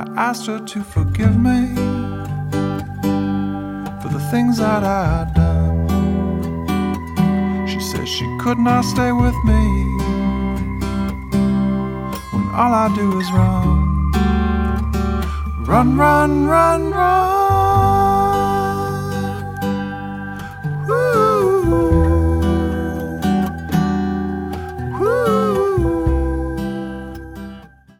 I asked her to forgive me for the things that I'd done. She said she could not stay with me when all I do is run. Run, run, run, run.